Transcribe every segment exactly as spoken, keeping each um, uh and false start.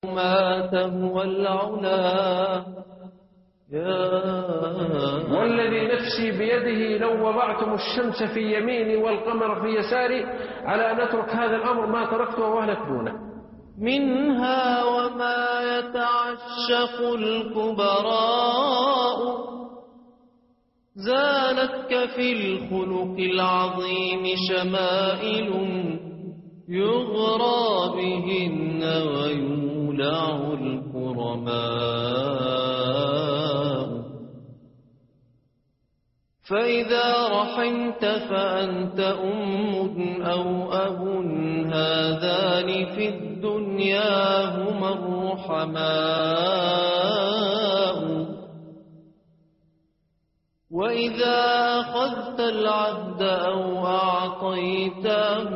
ما تهوى العلا يا والذي نفسي بيده لو وضعتم الشمس في يميني والقمر في يساري على أن نترك هذا الأمر ما تركته وأهلك دونه. منها وما يتعشق الكبراء زانتك في الخلق العظيم شمائل يغرى بهن ويولع الكرماء. فإذا رحمت فأنت أم أو أب هذان في الدنيا هما الرحماء. وإذا أخذت العبد أو أعطيته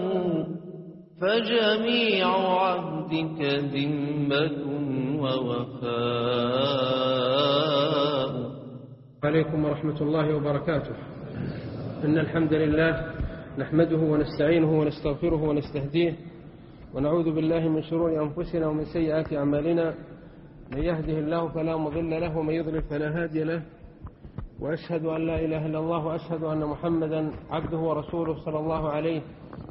فجميع عبدك ذمة ووفاء. عليكم ورحمة الله وبركاته. إن الحمد لله نحمده ونستعينه ونستغفره ونستهديه ونعوذ بالله من شرور أنفسنا ومن سيئات أعمالنا. من يهده الله فلا مضل له ومن يضلل فلا هادي له. وأشهد أن لا إله إلا الله وأشهد أن محمدا عبده ورسوله صلى الله عليه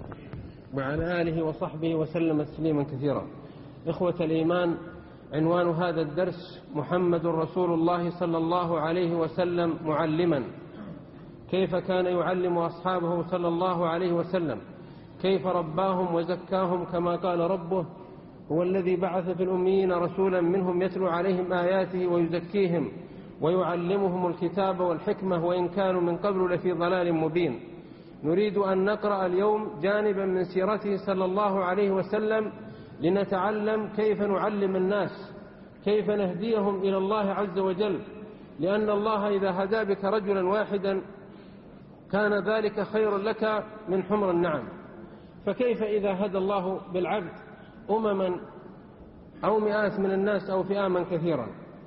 وعلى آله وصحبه وسلم تسليما كثيرا. إخوة الإيمان، عنوان هذا الدرس محمد رسول الله صلى الله عليه وسلم معلما. كيف كان يعلم أصحابه صلى الله عليه وسلم؟ كيف رباهم وزكاهم كما قال ربه هو الذي بعث في الأميين رسولا منهم يتلو عليهم آياته ويزكيهم ويعلمهم الكتاب والحكمة وإن كانوا من قبل لفي ضلال مبين. نريد أن نقرأ اليوم جانبا من سيرته صلى الله عليه وسلم لنتعلم كيف نعلم الناس، كيف نهديهم إلى الله عز وجل، لأن الله إذا هدى بك رجلا واحدا كان ذلك خيرا لك من حمر النعم. فكيف إذا هدى الله بالعبد أمما أو مئات من الناس أو فئاما كثيرا؟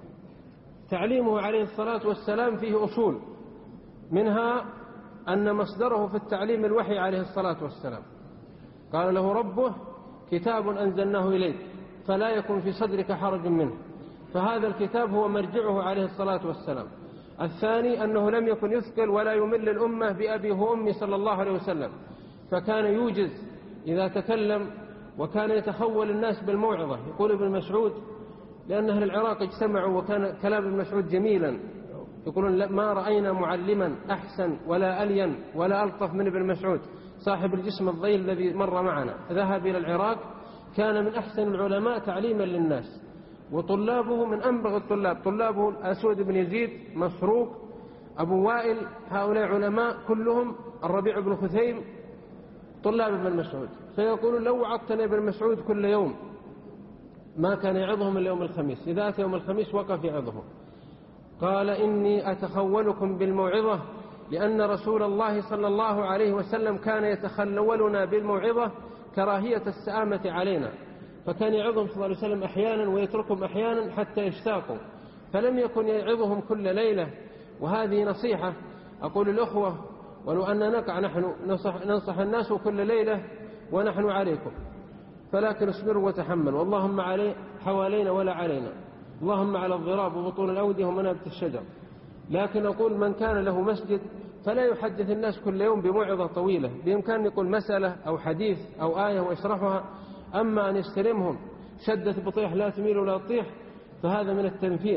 تعليمه عليه الصلاة والسلام فيه أصول، منها أن مصدره في التعليم الوحي عليه الصلاة والسلام. قال له ربه كتاب أنزلناه إليك فلا يكن في صدرك حرج منه، فهذا الكتاب هو مرجعه عليه الصلاة والسلام. الثاني أنه لم يكن يثقل ولا يمل الأمة بأبيه وأمي صلى الله عليه وسلم، فكان يوجز إذا تكلم وكان يتخول الناس بالموعظة. يقول ابن مسعود لأن أهل العراق اجتمعوا وكان كلام ابن مسعود جميلا، يقولون ما رأينا معلما أحسن ولا ألين ولا ألطف من ابن مسعود صاحب الجسم الضيل الذي مر معنا. ذهب إلى العراق، كان من أحسن العلماء تعليما للناس، وطلابه من أنبغ الطلاب. طلابه الأسود بن يزيد، مسروق، أبو وائل، هؤلاء علماء كلهم، الربيع بن خثيم، طلاب ابن مسعود. فيقولون لو وعظتنا ابن مسعود كل يوم ما كان يعظهم إلا يوم الخميس، إذا أتى يوم الخميس وقف يعظهم. قال إني أتخولكم بالموعظة لأن رسول الله صلى الله عليه وسلم كان يتخولنا بالموعظة كراهية السآمة علينا، فكان يعظهم صلى الله عليه وسلم أحيانا ويتركهم أحيانا حتى يشتاقوا، فلم يكن يعظهم كل ليلة. وهذه نصيحة أقول الأخوة، ولو أن نقع نحن ننصح, ننصح الناس كل ليلة ونحن عليكم، فلكن اصبروا وتحملوا. اللهم علي حوالينا ولا علينا، اللهم على الضراب وبطون الأودية ومنابت الشجر. لكن أقول من كان له مسجد فلا يحدث الناس كل يوم بموعظة طويلة، بإمكان يقول مسألة أو حديث أو آية ويشرحها. أما أن يستلمهم شدة بطيح لا تميل ولا تطيح فهذا من التنفير.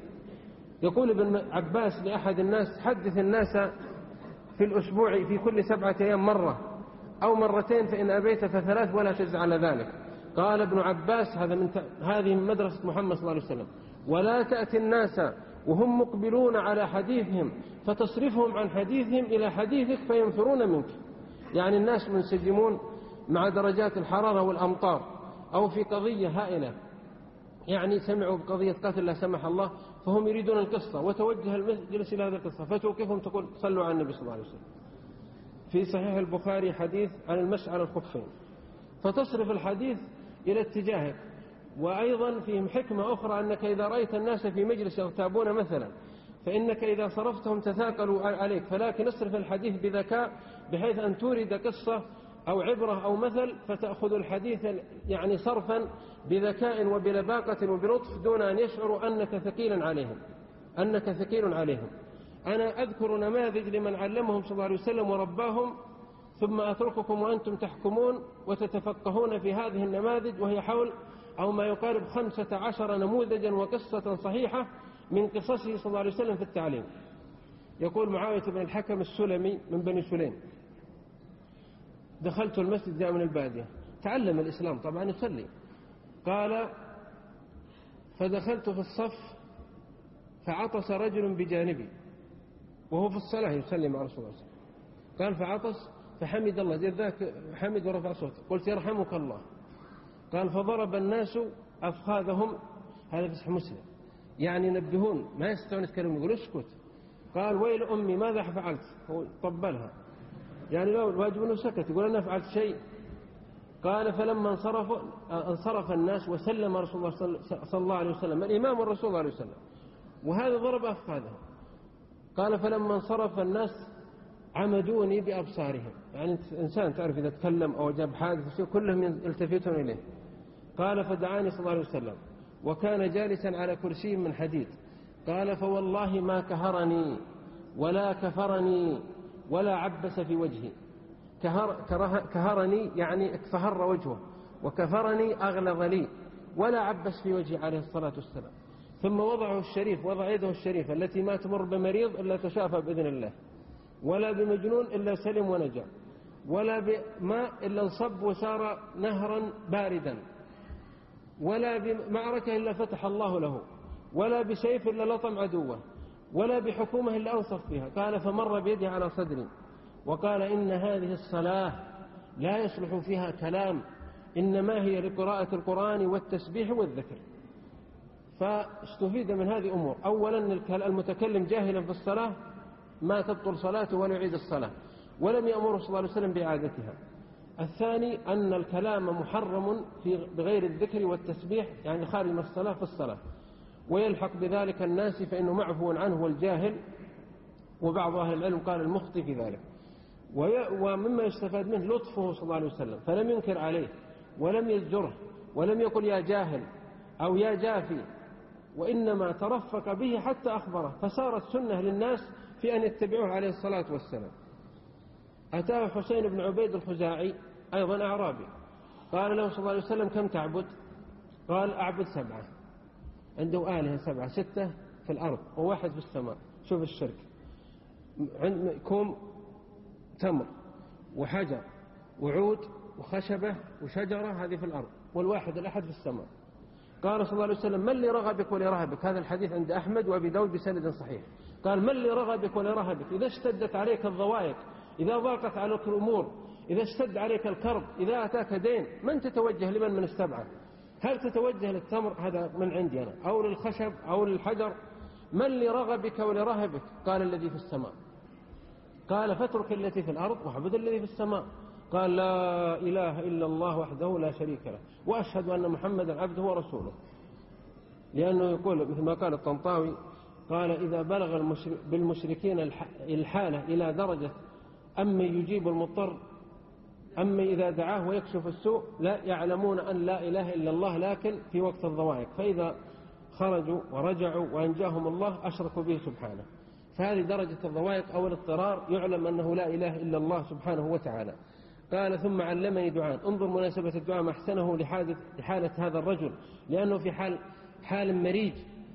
يقول ابن عباس لأحد الناس حدث الناس في الأسبوع في كل سبعة أيام مرة أو مرتين، فإن أبيت فثلاث ولا تجز على ذلك. قال ابن عباس هذا من هذه من مدرسة محمد صلى الله عليه وسلم: ولا تأتي الناس وهم مقبلون على حديثهم فتصرفهم عن حديثهم إلى حديثك فينفرون منك. يعني الناس منسجمون مع درجات الحرارة والأمطار أو في قضية هائلة، يعني سمعوا بقضية قتل لا سمح الله، فهم يريدون القصة وتوجه المجلس إلى هذه القصة، فتوقفهم تقول صلوا على النبي صلى الله عليه وسلم. في صحيح البخاري حديث عن المسح على الخفين، فتصرف الحديث إلى اتجاهك. وأيضا فيهم حكمة أخرى أنك إذا رأيت الناس في مجلس يغتابون مثلا فإنك إذا صرفتهم تثاقلوا عليك، فلكن اصرف الحديث بذكاء بحيث أن تورد قصة أو عبرة أو مثل فتأخذ الحديث يعني صرفا بذكاء وبلباقة وبلطف دون أن يشعروا أنك ثقيل عليهم أنك ثقيل عليهم. أنا أذكر نماذج لمن علمهم صلى الله عليه وسلم ورباهم، ثم أترككم وأنتم تحكمون وتتفقهون في هذه النماذج، وهي حول أو ما يقارب خمسة عشر نموذجا وقصة صحيحة من قصصه صلى الله عليه وسلم في التعليم. يقول معاوية بن الحكم السلمي من بني سليم: دخلت المسجد جاء من البادية، تعلم الإسلام طبعا يصلي. قال: فدخلت في الصف فعطس رجل بجانبي وهو في الصلاة يصلي مع رسول الله صلى الله عليه وسلم. قال: فعطس فحمد الله، زي ذاك حمد ورفع صوته، قلت: يرحمك الله. قال: فضرب الناس أفخاذهم، هذا في صحيح مسلم، يعني ينبهون ما يستطيعون يتكلمون، يقول: اسكت. قال: ويل أمي ماذا فعلت؟ هو طبلها، يعني لو الواجب أنه سكت، يقول: أنا فعلت شيء. قال: فلما انصرف انصرف الناس وسلم رسول الله صلى الله عليه وسلم، الإمام الرسول صلى الله عليه وسلم، وهذا ضرب أفخاذهم. قال: فلما انصرف الناس عمدوني بأبصارهم، يعني إنسان تعرف إذا تكلم أو جاب حادث كلهم يلتفتون إليه. قال: فدعاني صلى الله عليه وسلم وكان جالسا على كرسي من حديد. قال: فوالله ما كهرني ولا كفرني ولا عبس في وجهي. كهر كهرني يعني اكفهر وجهه، وكفرني أغلظ لي، ولا عبس في وجهي عليه الصلاة والسلام. ثم وضعه الشريف، وضع يده الشريفة التي ما تمر بمريض إلا تشافى بإذن الله، ولا بمجنون إلا سلم ونجا، ولا بماء إلا انصب وصار نهرا باردا، ولا بمعركة إلا فتح الله له، ولا بسيف إلا لطم عدوه، ولا بحكومة إلا أوصف فيها. قال: فمر بيده على صدري وقال: إن هذه الصلاة لا يصلح فيها كلام، إنما هي لقراءة القرآن والتسبيح والذكر. فاستفيد من هذه أمور: أولا المتكلم جاهلا في الصلاة ما تبطل صلاته ولا يعيد الصلاة، ولم يأمره صلى الله عليه وسلم بإعادتها. الثاني أن الكلام محرم في بغير الذكر والتسبيح، يعني خارج من الصلاة في الصلاة، ويلحق بذلك الناس فإنه معفو عنه والجاهل، وبعض أهل العلم قال المخطئ في ذلك. ومما يستفاد منه لطفه صلى الله عليه وسلم، فلم ينكر عليه ولم يزجره ولم يقل يا جاهل أو يا جافي، وإنما ترفق به حتى أخبره، فصارت سنة للناس في أن يتبعوه عليه الصلاة والسلام. أتاه حسين بن عبيد الخزاعي أيضا أعرابي، قال له صلى الله عليه وسلم: كم تعبد؟ قال: أعبد سبعة. عنده آلهة سبعة، ستة في الأرض وواحد في السماء. شوف الشرك، كوم تمر وحجر وعود وخشبة وشجرة، هذه في الأرض، والواحد الأحد في السماء. قال صلى الله عليه وسلم: من لرغبك ولرهبك؟ هذا الحديث عند أحمد وأبي داود بسند صحيح. قال: من لرغبك ولرهبك؟ إذا اشتدت عليك الضوائق، إذا ضاقت عليك الأمور، إذا اشتد عليك الكرب، إذا أتاك دين، من تتوجه لمن من السبعة؟ هل تتوجه للتمر؟ هذا من عندي أنا، أو للخشب أو للحجر؟ من لرغبك ولرهبك؟ قال: الذي في السماء. قال: فاترك التي في الأرض واعبد الذي في السماء. قال: لا إله إلا الله وحده لا شريك له، وأشهد أن محمدا عبده ورسوله. لأنه يقول مثل ما قال الطنطاوي، قال: إذا بلغ بالمشركين الحالة إلى درجة أما يجيب المضطر أما إذا دعاه ويكشف السوء، لا يعلمون أن لا إله إلا الله، لكن في وقت الضوائق، فإذا خرجوا ورجعوا وأنجاهم الله أشركوا به سبحانه. فهذه درجة الضوائق أو الاضطرار يعلم أنه لا إله إلا الله سبحانه وتعالى. قال: ثم علمني دعاء. انظر مناسبة الدعاء ما أحسنه لحالة هذا الرجل، لأنه في حال حال مريج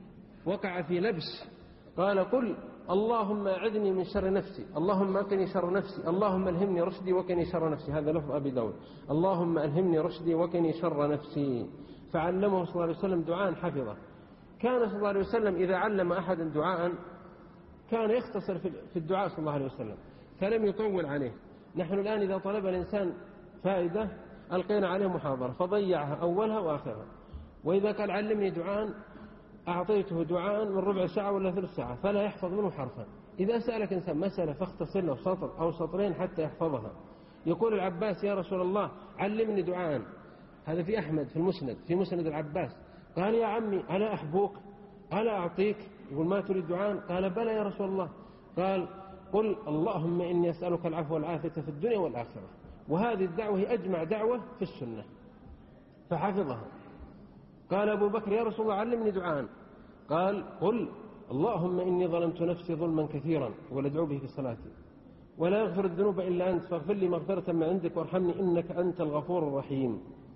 وقع في لبس. قال: قل اللهم أعذني من شر نفسي، اللهم أقني شر نفسي، اللهم ألهمني رشدي وقني شر نفسي. هذا لفظ أبي داود: اللهم ألهمني رشدي وقني شر نفسي. فعلمه صلى الله عليه وسلم دعاء حفظه. كان صلى الله عليه وسلم إذا علم أحدا دعاء كان يختصر في الدعاء صلى الله عليه وسلم، فلم يطول عليه. نحن الآن إذا طلب الإنسان فائدة ألقينا عليه محاضرة فضيعها أولها وآخرها، وإذا قال علمني دعاء أعطيته دعاء من ربع ساعة ولا ثلث ساعة فلا يحفظ منه حرفا. إذا سألك إنسان مسألة فاختصر له سطر أو سطرين حتى يحفظها. يقول العباس: يا رسول الله علمني دعاء. هذا في أحمد في المسند، في مسند العباس. قال: يا عمي ألا أحبوك ألا أعطيك؟ يقول: ما تريد دعاء؟ قال: بلى يا رسول الله. قال: قل اللهم إني أسألك العفو والعافية في الدنيا والآخرة. وهذه الدعوة هي أجمع دعوة في السنة، فحفظها. قال أبو بكر يا رسول الله علمني دعاء. قال قل اللهم إني ظلمت نفسي ظلما كثيرا ولا به في صلاتي ولا يغفر الذنوب إلا أنت فاغفر لي مغفرة من عندك وارحمني إنك أنت الغفور الرحيم.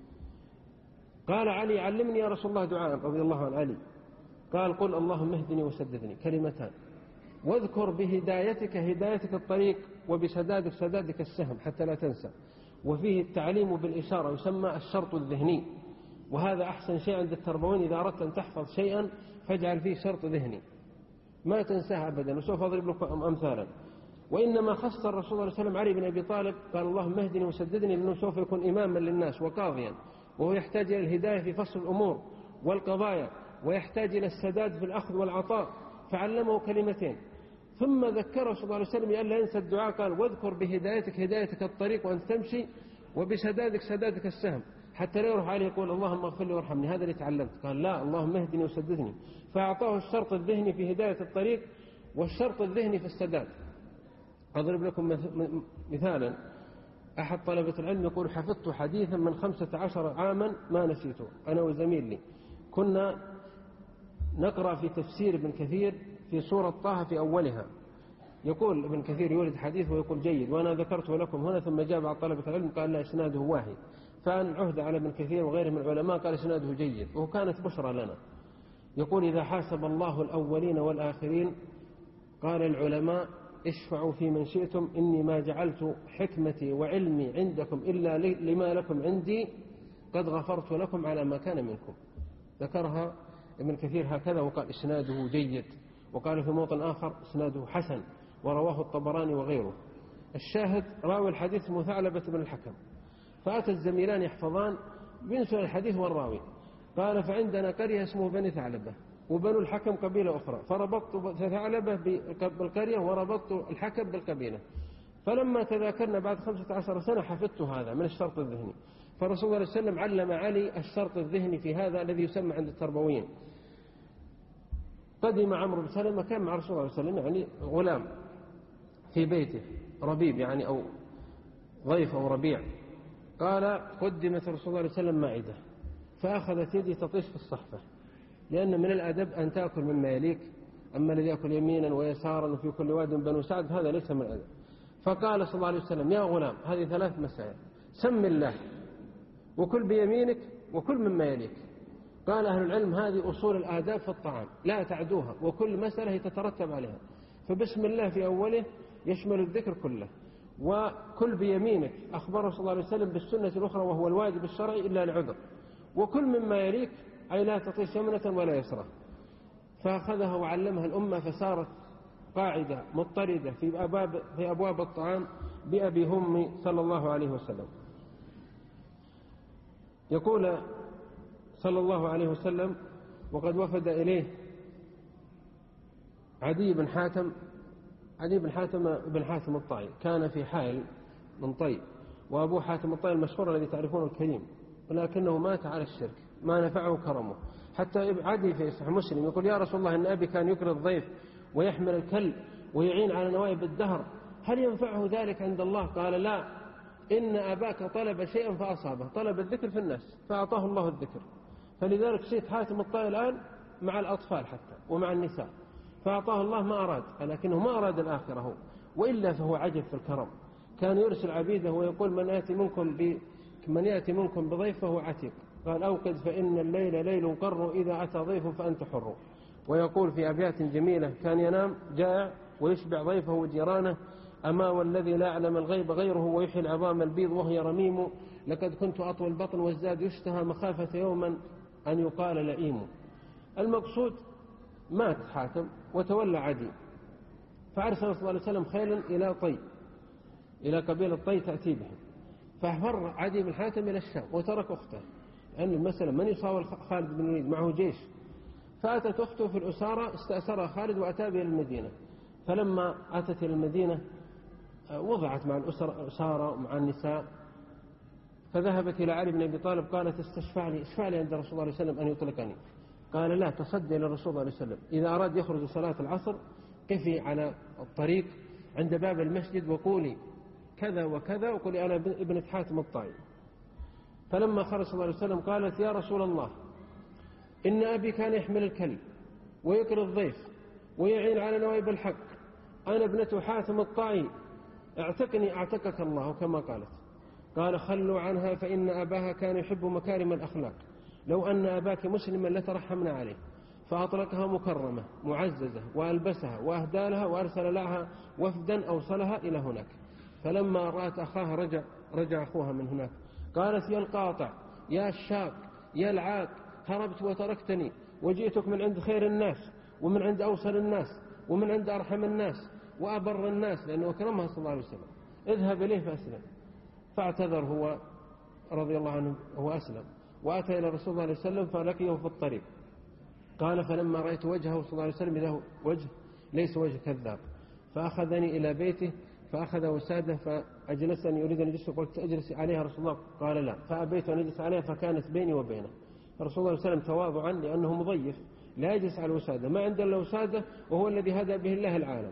قال علي علمني يا رسول الله دعاء رضي الله عن علي. قال قل اللهم اهدني وسددني، كلمتان، واذكر بهدايتك هدايتك الطريق وبسدادك سدادك السهم حتى لا تنسى. وفيه التعليم بالإشارة يسمى الشرط الذهني، وهذا أحسن شيء عند التربوين. إذا أردت أن تحفظ شيئا فاجعل فيه شرط ذهني ما تنساه أبدا. وسوف أضرب لكم أمثالا. وإنما خص الرسول صلى الله عليه وسلم علي بن أبي طالب قال اللهم اهدني وسددني، لأنه سوف يكون إماما للناس وقاضيا، وهو يحتاج إلى الهداية في فصل الأمور والقضايا، ويحتاج إلى السداد في الأخذ والعطاء، فعلمه كلمتين. ثم ذكره صلى الله عليه وسلم أن لا ينسى الدعاء. قال واذكر بهدايتك هدايتك الطريق وأن تمشي وبسدادك سدادك السهم، حتى لا يروح عليه يقول اللهم اغفر لي وارحمني، هذا اللي تعلمت. قال لا، اللهم اهدني وسددني. فأعطاه الشرط الذهني في هداية الطريق والشرط الذهني في السداد. أضرب لكم مثالا. أحد طلبة العلم يقول حفظت حديثا من خمسة عشر عاما ما نسيته أنا وزميل لي، كنا نقرأ في تفسير ابن كثير في سورة طه في أولها. يقول ابن كثير يولد حديث ويقول جيد، وأنا ذكرته لكم هنا. ثم جاء بعض طلبة العلم قال لا إسناده واحد، فأن عهد على ابن كثير وغيره من العلماء قال إسناده جيد، وكانت بشرى لنا. يقول إذا حاسب الله الأولين والآخرين قال العلماء اشفعوا في من شئتم إني ما جعلت حكمتي وعلمي عندكم إلا لما لكم عندي قد غفرت لكم على ما كان منكم. ذكرها ابن كثير هكذا وقال إسناده جيد، وقال في موطن آخر إسناده حسن، ورواه الطبراني وغيره. الشاهد راوي الحديث مثعلبة بن الحكم، فأتى الزميلان يحفظان بنسوا الحديث والراوي. قال فعندنا قرية اسمه بني ثعلبة وبنو الحكم قبيلة أخرى، فربطت ثعلبة بالقرية وربطت الحكم بالقبيلة. فلما تذاكرنا بعد خمسة عشر سنة حفظت هذا من الشرط الذهني. فرسول الله صلى الله عليه وسلم علم علي الشرط الذهني في هذا الذي يسمى عند التربويين. قدم عمرو بن سلمة كان مع رسول الله صلى الله عليه وسلم يعني غلام في بيته ربيب يعني أو ضيف أو ربيع. قال قدمت رسول الله صلى الله عليه وسلم مائدة، فأخذت يدي تطيش في الصحفة، لأن من الأدب أن تأكل مما يليك، أما الذي يأكل يمينا ويسارا وفي كل واد بنو سعد هذا ليس من الأدب. فقال صلى الله عليه وسلم يا غلام هذه ثلاث مسائل، سم الله وكل بيمينك وكل مما يليك. قال أهل العلم هذه أصول الآداب في الطعام لا تعدوها، وكل مسألة تترتب عليها. فبسم الله في أوله يشمل الذكر كله. وكل بيمينك أخبره صلى الله عليه وسلم بالسنة الأخرى وهو الواجب الشرعي إلا العذر. وكل مما يليك أي لا تطيش يمنة ولا يسرى. فأخذها وعلمها الأمة فصارت قاعدة مضطردة في أبواب, في أبواب الطعام بأبي همي صلى الله عليه وسلم. يقول صلى الله عليه وسلم وقد وفد إليه عدي بن حاتم عدي بن حاتم بن حاتم الطائي، كان في حائل من طي، وأبو حاتم الطائي المشهور الذي تعرفونه الكريم، ولكنه مات على الشرك ما نفعه كرمه. حتى عدي في صحيح مسلم يقول يا رسول الله إن أبي كان يكري الضيف ويحمل الكلب ويعين على نوائب الدهر، هل ينفعه ذلك عند الله؟ قال لا، إن أباك طلب شيئا فأصابه، طلب الذكر في الناس فأعطاه الله الذكر. فلذلك شيء حاتم الطائي الآن مع الأطفال حتى ومع النساء، فأعطاه الله ما أراد، لكنه ما أراد الآخرة هو، وإلا فهو عجب في الكرم. كان يرسل عبيده ويقول من يأتي منكم ب من يأتي منكم بضيف فهو عتيق. قال أوقد فإن الليل ليل قر إذا أتى ضيف فأنت حر. ويقول في أبيات جميلة كان ينام جائع ويشبع ضيفه وجيرانه، أما والذي لا يعلم الغيب غيره ويحيي العظام البيض وهي رميم، لقد كنت أطوى البطن والزاد يشتهى مخافة يوما أن يقال لئيم. المقصود مات حاتم وتولى عدي، فأرسل صلى الله عليه وسلم خيلا إلى طي إلى قبيلة طي تأتي بهم، ففر عدي بن حاتم إلى الشام وترك أخته، لأن يعني المسألة من يصاول خالد بن الوليد معه جيش. فأتت أخته في الأسارة استأسرها خالد وأتى بها المدينة. فلما أتت إلى المدينة وضعت مع الأسارة ومع النساء، فذهبت إلى علي بن أبي طالب قالت استشفع لي اشفع لي عند رسول الله عليه وسلم أن يطلقني. قال لا، تصدي إلى الرسول عليه وسلم إذا أراد يخرج صلاة العصر قفي على الطريق عند باب المسجد وقولي كذا وكذا وقولي أنا ابنة حاتم الطائي. فلما خرج صلى الله عليه وسلم قالت يا رسول الله إن أبي كان يحمل الكلب ويكر الضيف ويعين على نوائب الحق، أنا ابنة حاتم الطائي، اعتقني اعتقك الله كما قالت. قال خلوا عنها فإن أباها كان يحب مكارم الأخلاق، لو أن أباك مسلما لترحمنا عليه. فأطلقها مكرمة معززة وألبسها وأهدى لها وأرسل لها وفدا أوصلها إلى هناك. فلما رأت أخاها رجع, رجع أخوها من هناك، قالت يا القاطع يا الشاق يا العاق، هربت وتركتني وجئتك من عند خير الناس ومن عند أوصل الناس ومن عند أرحم الناس وأبر الناس، لأنه أكرمها صلى الله عليه وسلم، اذهب إليه فأسلم. فاعتذر هو رضي الله عنه هو أسلم، وأتى إلى رسول الله عليه وسلم فلقيه في الطريق. قال فلما رأيت وجهه صلى الله عليه وسلم له وجه ليس وجه كذاب، فأخذني إلى بيته فأخذ وساده فأجلسني يريد أن يجلس، قلت أجلس عليها رسول الله؟ قال لا، فأبيت أن أجلس عليها فكانت بيني وبينه. رسول الله صلى الله عليه وسلم تواضعا لأنه مضيف لا يجلس على الوسادة، ما عنده إلا وسادة وهو الذي هدى به الله العالم.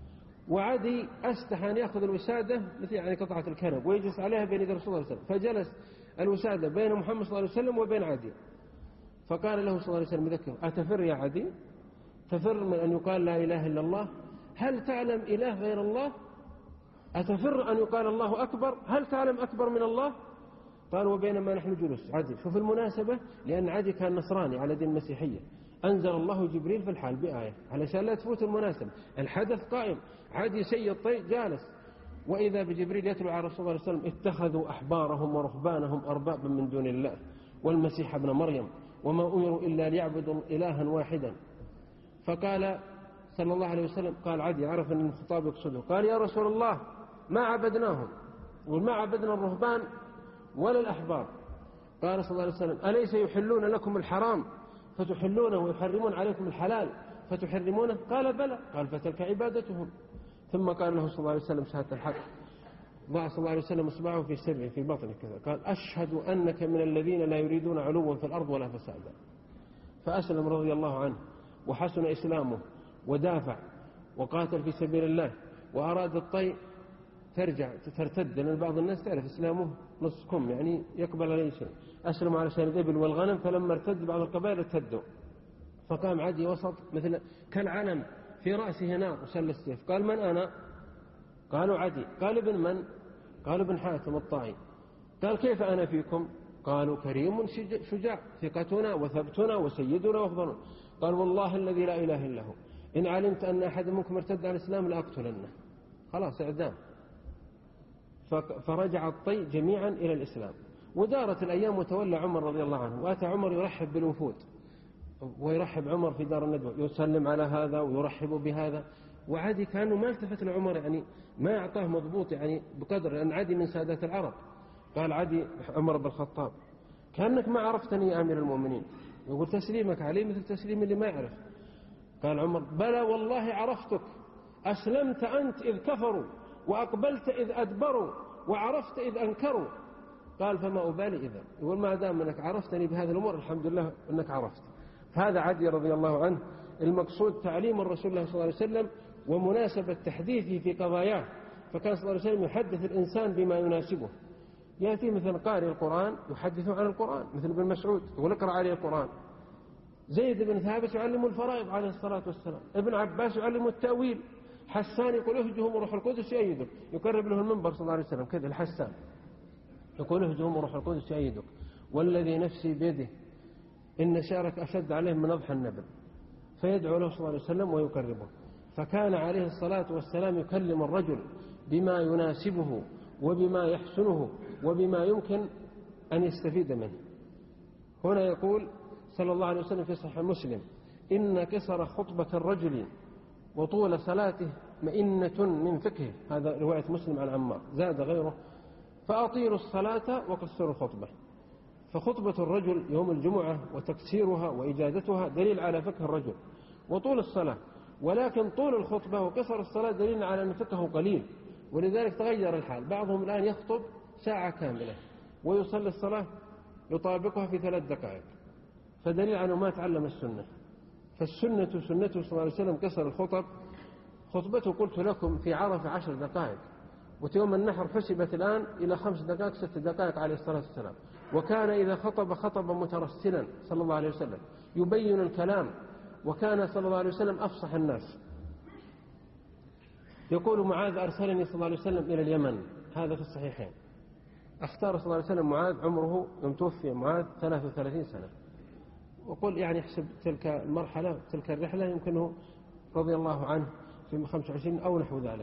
وعدي أستحى أن يأخذ الوسادة مثل يعني قطعة الكنب ويجلس عليها بين يدي رسول الله صلى الله عليه وسلم، فجلس الوسادة بين محمد صلى الله عليه وسلم وبين عدي. فقال له صلى الله عليه وسلم يذكر أتفر يا عدي؟ تفر من أن يقال لا إله إلا الله؟ هل تعلم إله غير الله؟ أتفر أن يقال الله أكبر؟ هل تعلم أكبر من الله؟ قال وبينما نحن جلوس عدي. شوف المناسبة، لأن عدي كان نصراني على دين المسيحية، أنزل الله جبريل في الحال بآية علشان لا تفوت المناسبة، الحدث قائم، عدي سيد طيب جالس، وإذا بجبريل يتلو على رسول الله صلى الله عليه وسلم اتخذوا أحبارهم ورهبانهم أربابا من دون الله والمسيح ابن مريم وما أمروا إلا ليعبدوا إلها واحدا. فقال صلى الله عليه وسلم، قال عدي عرف أن الخطاب يقصده، قال يا رسول الله ما عبدناهم وما عبدنا الرهبان ولا الأحبار. قال صلى الله عليه وسلم أليس يحلون لكم الحرام فتحلونه ويحرمون عليكم الحلال فتحرمونه؟ قال بلى. قال فتلك عبادتهم. ثم قال له صلى الله عليه وسلم شهادة الحق، ضع صلى الله عليه وسلم اصبعه في سبعه في بطنه كذا، قال أشهد أنك من الذين لا يريدون علوا في الأرض ولا فسادا. فأسلم رضي الله عنه وحسن إسلامه ودافع وقاتل في سبيل الله، وأراد الطيء ترجع ترتد، لأن بعض الناس تعرف إسلامه نص كم يعني يقبل عليه شيء، أسلموا على شان الإبل والغنم، فلما ارتد بعض القبائل ارتدوا، فقام عدي وسط مثل كالعلم في رأسه نار وسل السيف. قال من أنا؟ قالوا عدي. قال ابن من؟ قال ابن حاتم الطائي. قال كيف أنا فيكم؟ قالوا كريم شجاع ثقتنا وثبتنا وسيدنا وافضلنا. قال والله الذي لا إله إلا هو إن علمت أن أحد منكم ارتد عن الإسلام لأقتلنه. خلاص إعدام. فرجع الطي جميعا إلى الإسلام. ودارت الأيام وتولى عمر رضي الله عنه، وأتى عمر يرحب بالوفود، ويرحب عمر في دار الندوة، يسلم على هذا ويرحب بهذا. وعدي كانوا ما التفت لعمر، يعني ما أعطاه مضبوط يعني بقدر، لأن عدي من سادات العرب. قال عدي عمر بن الخطاب كأنك ما عرفتني يا أمير المؤمنين، يقول تسليمك عليه مثل تسليم اللي ما يعرف. قال عمر بلى والله عرفتك، أسلمت أنت إذ كفروا وأقبلت إذ أدبروا وعرفت إذ أنكروا. قال فما أبالي إذا، يقول ما دام أنك عرفتني بهذه الأمور الحمد لله أنك عرفت. فهذا عدي رضي الله عنه المقصود تعليم الرسول الله صلى الله عليه وسلم ومناسبة تحديثه في قضاياه. فكان صلى الله عليه وسلم يحدث الإنسان بما يناسبه. يأتي مثل قارئ القرآن يحدث عن القرآن، مثل ابن مسعود يقول اقرأ عليه القرآن. زيد بن ثابت يعلم الفرائض عليه الصلاة والسلام. ابن عباس يعلم التأويل. حسان يقول اهجهم روح القدس يأيدك، يقرب له المنبر صلى الله عليه وسلم كذا الحسان يقول اهجهم روح القدس يأيدك والذي نفسي بيده إن شعرك أشد عليه من أضحى النبل، فيدعو له صلى الله عليه وسلم ويقربه. فكان عليه الصلاة والسلام يكلم الرجل بما يناسبه وبما يحسنه وبما يمكن أن يستفيد منه. هنا يقول صلى الله عليه وسلم في صحيح مسلم إن قصر خطبة الرجل وطول صلاته مئنة من فقهه. هذا رواية مسلم عن عمار. زاد غيره فأطيلوا الصلاة وقصروا الخطبة. فخطبة الرجل يوم الجمعة وتكسيرها وإجادتها دليل على فقه الرجل وطول الصلاة، ولكن طول الخطبة وقصر الصلاة دليل على أن فقهه قليل. ولذلك تغير الحال، بعضهم الآن يخطب ساعة كاملة ويصلي الصلاة يطابقها في ثلاث دقائق، فدليل على ما تعلم السنة. فالسنة سنته صلى الله عليه وسلم قصر الخطب. خطبته قلت لكم في عرفة عشر دقائق، ويوم النحر حسبت الآن إلى خمس دقائق ست دقائق عليه الصلاة والسلام. وكان إذا خطب خطب مترسلا صلى الله عليه وسلم يبين الكلام، وكان صلى الله عليه وسلم أفصح الناس. يقول معاذ أرسلني صلى الله عليه وسلم إلى اليمن، هذا في الصحيحين. اختار صلى الله عليه وسلم معاذ، عمره يوم توفي معاذ ثلاث وثلاثين سنة، وقل يعني احسب تلك المرحلة تلك الرحلة يمكنه رضي الله عنه في خمسة وعشرين أو نحو ذلك،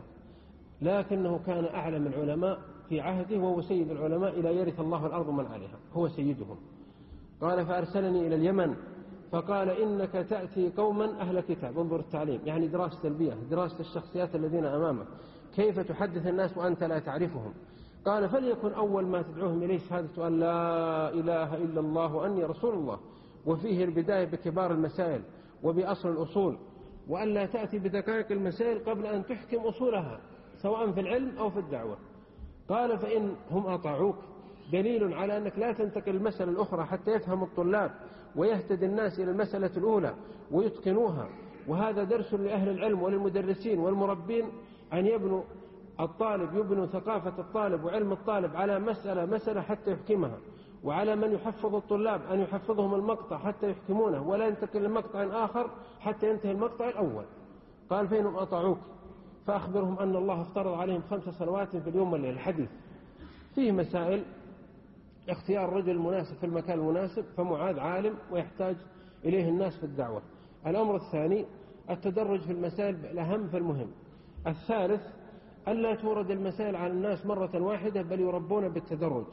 لكنه كان أعلم العلماء في عهده، وهو سيد العلماء إلى يرث الله الأرض من عليها، هو سيدهم. قال فأرسلني إلى اليمن فقال إنك تأتي قوما أهل كتاب. انظر التعليم، يعني دراسة البيئة، دراسة الشخصيات الذين أمامك، كيف تحدث الناس وأنت لا تعرفهم. قال فليكن أول ما تدعوهم إليه شهادة أن لا إله إلا الله وأني رسول الله، وفيه البداية بكبار المسائل وبأصل الأصول، وأن لا تأتي بدقائق المسائل قبل أن تحكم أصولها سواء في العلم أو في الدعوة. قال فإن هم أطاعوك دليل على أنك لا تنتقل المسألة الأخرى حتى يفهم الطلاب ويهتدي الناس إلى المسألة الأولى ويتقنوها. وهذا درس لأهل العلم وللمدرسين والمربين، أن يبنوا الطالب، يبنوا ثقافة الطالب وعلم الطالب على مسألة مسألة حتى يحكمها، وعلى من يحفظ الطلاب أن يحفظهم المقطع حتى يحكمونه، ولا ينتقل لمقطع آخر حتى ينتهي المقطع الأول. قال فإنهم أطاعوك فأخبرهم أن الله افترض عليهم خمس صلوات في اليوم والليل. الحديث فيه مسائل اختيار الرجل المناسب في المكان المناسب، فمعاذ عالم ويحتاج إليه الناس في الدعوة. الأمر الثاني التدرج في المسائل الأهم فالمهم. الثالث ألا تورد المسائل على الناس مرة واحدة، بل يربون بالتدرج.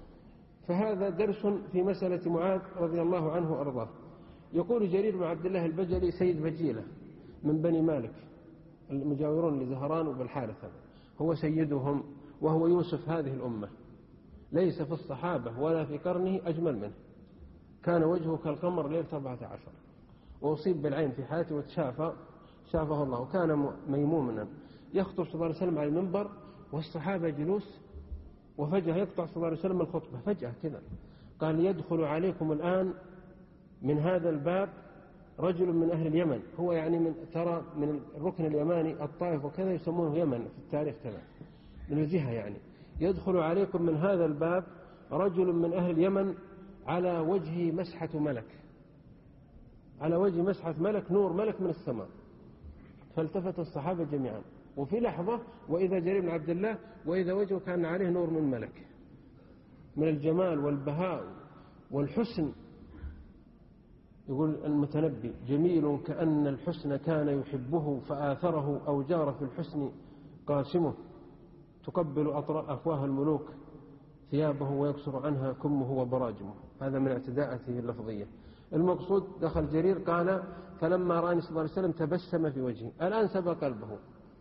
فهذا درس في مسألة معاذ رضي الله عنه وأرضاه. يقول جرير بن عبد الله البجلي سيد بجيلة من بني مالك المجاورون لزهران وبالحارثة، هو سيدهم وهو يوسف هذه الأمة، ليس في الصحابة ولا في قرنه أجمل منه، كان وجهه كالقمر ليلة أربعة عشر، وأصيب بالعين في حياته وتشافى شافه الله، وكان ميمونا يخطب صلى الله عليه وسلم على المنبر والصحابة جلوس، وفجأة يقطع صلى الله عليه وسلم الخطبة فجأة كذا، قال يدخل عليكم الآن من هذا الباب رجل من أهل اليمن، هو يعني من ترى من الركن اليماني الطائف وكذا يسمونه يمن في التاريخ كذا من الجهة، يعني يدخل عليكم من هذا الباب رجل من أهل اليمن على وجهه مسحة ملك، على وجه مسحة ملك، نور ملك من السماء. فالتفت الصحابة جميعا، وفي لحظة وإذا جرير بن عبد الله وإذا وجهه كان عليه نور من ملك، من الجمال والبهاء والحسن. يقول المتنبي جميل كأن الحسن كان يحبه فآثره أو جار في الحسن قاسمه، تقبل أفواه الملوك ثيابه ويكسر عنها كمه وبراجمه. هذا من اعتداءته اللفظية. المقصود دخل جرير قال فلما رأني صلى الله عليه وسلم تبسم في وجهه. الآن سبى قلبه،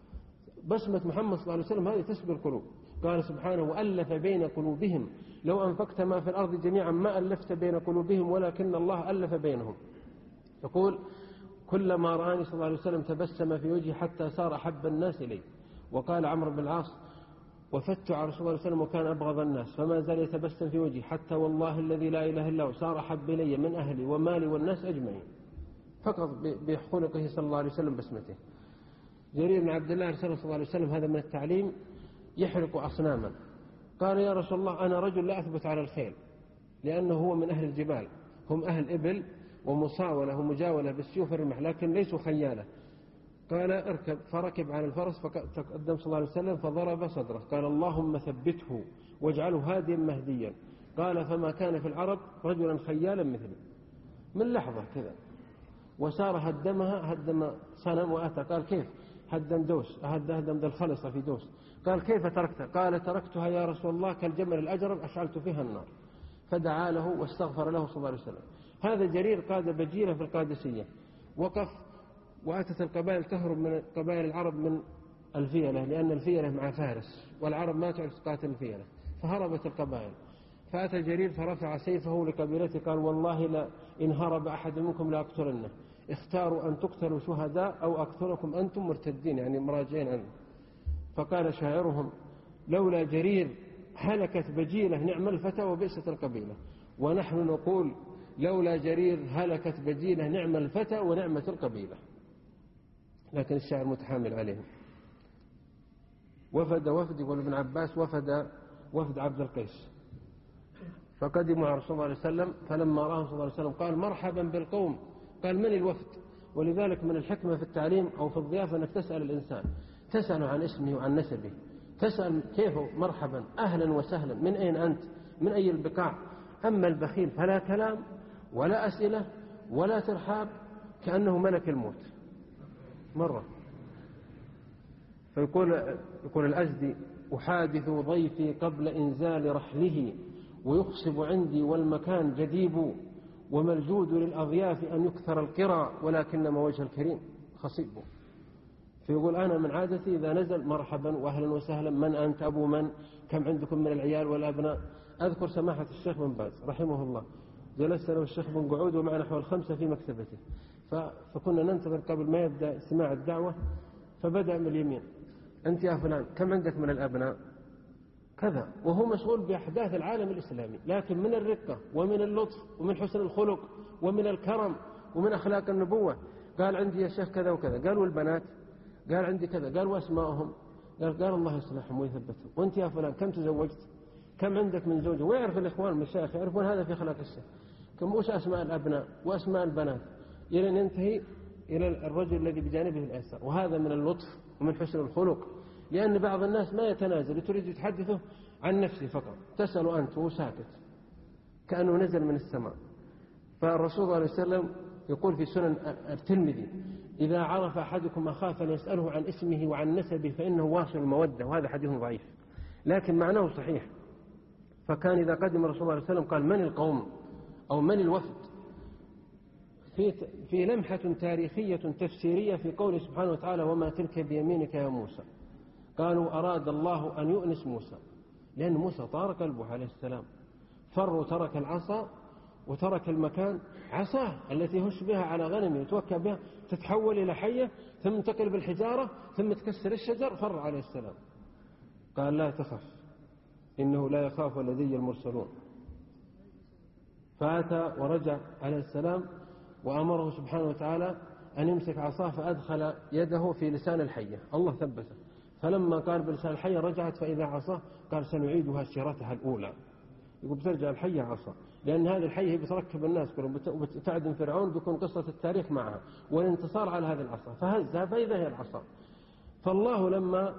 بسمة محمد صلى الله عليه وسلم هذه تسبي القلوب. قال سبحانه وألف بين قلوبهم لو أنفقت ما في الأرض جميعا ما ألفت بين قلوبهم ولكن الله ألف بينهم. يقول كلما رآني صلى الله عليه وسلم تبسم في وجهه حتى صار أحب الناس إليه. وقال عمرو بن العاص وفدت على رسول الله صلى الله عليه وسلم وكان أبغض الناس فما زال يتبسم في وجهي حتى والله الذي لا إله إلا هو صار أحب إلي من أهلي ومالي والناس أجمعين، فقط بخلقه صلى الله عليه وسلم بسمته. جرير بن عبد الله أرسل صلى الله عليه وسلم هذا من التعليم يحرق أصناما. قال يا رسول الله أنا رجل لا أثبت على الخيل، لأنه هو من أهل الجبال، هم أهل إبل ومصاولة ومجاولة بالسيوف الرمح لكن ليسوا خيالة. قال اركب، فركب على الفرس فتقدم صلى الله عليه وسلم فضرب صدره، قال اللهم ثبته واجعله هاديا مهديا. قال فما كان في العرب رجلا خيالا مثلي. من لحظة كذا وسار هدمها، هدم صنم وأتى. قال كيف؟ هدم دوس، هدم ذا الخلصة في دوس. قال كيف تركتها؟ قال تركتها يا رسول الله كالجمل الأجرب أشعلت فيها النار. فدعا له واستغفر له صلى الله عليه وسلم. هذا جرير قاد بجيلة في القادسية، وقف وأتت القبائل تهرب من قبائل العرب من الفيلة، لأن الفيلة مع فارس والعرب ما تعرف تقاتل الفيلة، فهربت القبائل. فأتى جرير فرفع سيفه لقبيلته قال والله لا إن هرب أحد منكم لا أقتلنه، اختاروا أن تقتلوا شهداء أو أقتلكم أنتم مرتدين، يعني مراجعين عنه. فقال شاعرهم لولا جرير هلكت بجيلة نعم الفتى وبئست القبيلة، ونحن نقول لولا جرير هلكت بجيلة نعم الفتى ونعمة القبيلة. لكن الشاعر متحامل عليهم. وفد وفد يقول ابن عباس وفد وفد عبد القيس، فقدموا على رسول الله عليه وسلم، فلما رأى صلى الله عليه وسلم قال مرحبا بالقوم. قال من الوفد؟ ولذلك من الحكمة في التعليم أو في الضيافة أنك تسأل الإنسان، تسأله عن اسمه وعن نسبه، تسأل كيفه، مرحبا، أهلا وسهلا، من أين أنت، من أي البقاع. أما البخيل فلا كلام ولا أسئلة ولا ترحاب، كأنه ملك الموت مرة. فيقول يقول الأزدي: أحادث ضيفي قبل إنزال رحله، ويخصب عندي والمكان جديب، وما الجود للأضياف أن يكثر القرى، ولكنما وجه الكريم خصيب. فيقول أنا من عادتي إذا نزل مرحبا وأهلا وسهلا، من أنت، أبو من، كم عندكم من العيال والأبناء. أذكر سماحة الشيخ بن باز رحمه الله، جلست له الشيخ بن قعود ومع نحو الخمسة في مكتبته، فكنا ننتظر قبل ما يبدأ استماع الدعوة، فبدأ من اليمين: أنت يا فلان كم عندك من الأبناء؟ كذا، وهو مشغول بأحداث العالم الإسلامي، لكن من الرقة ومن اللطف ومن حسن الخلق ومن الكرم ومن أخلاق النبوة. قال عندي يا شيخ كذا وكذا. قال والبنات؟ قال عندي كذا. قال وأسماءهم؟ قال قال الله يصلحهم ويثبتهم. وأنت يا فلان كم تزوجت؟ كم عندك من زوجة؟ ويعرف الإخوان المشايخ يعرفون هذا في أخلاق الشيخ، كم وش أسماء الأبناء وأسماء البنات، إلى أن ينتهي إلى الرجل الذي بجانبه الأيسر. وهذا من اللطف ومن حسن الخلق، لأن بعض الناس ما يتنازل، تريد يتحدثه عن نفسه فقط، تسأل أنت وهو ساكت كأنه نزل من السماء. فالرسول صلى الله عليه وسلم يقول في سنن الترمذي: إذا عرف أحدكم أخاه فليسأله عن اسمه وعن نسبه فإنه واصل المودة. وهذا حديث ضعيف لكن معناه صحيح. فكان إذا قدم الرسول صلى الله عليه وسلم قال من القوم أو من الوفد. في في لمحة تاريخية تفسيرية في قوله سبحانه وتعالى: وما تلك بيمينك يا موسى. قالوا أراد الله أن يؤنس موسى، لأن موسى طار قلبه عليه السلام، فر وترك العصا وترك المكان، عصاه التي هش بها على غنمه يتوكى بها تتحول إلى حية، ثم تقلب بالحجارة، ثم تكسر الشجر، فر عليه السلام. قال لا تخف إنه لا يخاف لدي المرسلون. فأتى ورجع عليه السلام وأمره سبحانه وتعالى أن يمسك عصاه، فأدخل يده في لسان الحية، الله ثبته. فلما قال بلسان الحية رجعت فإذا عصاه، قال سنعيدها سيرتها الأولى. يقول بترجع الحية عصا، لأن هذه الحية بتركب الناس كلهم وتعدم فرعون، بيكون قصة التاريخ معها والانتصار على هذه العصا، فهزها فإذا هي العصا. فالله لما